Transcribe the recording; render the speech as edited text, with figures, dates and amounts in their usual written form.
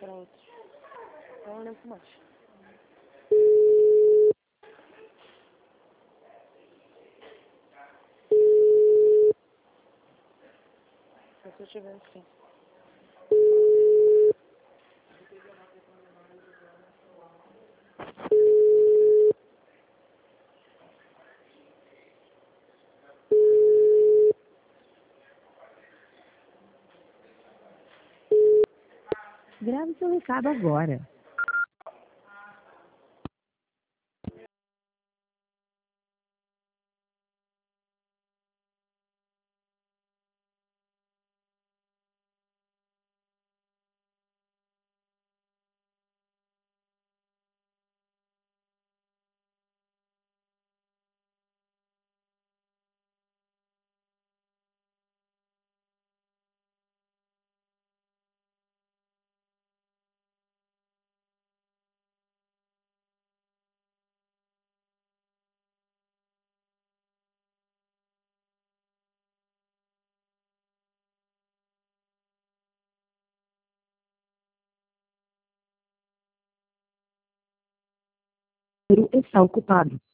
para outros. Então eu lembro mais. Se eu tiver assim. Grave seu recado agora. O número está ocupado.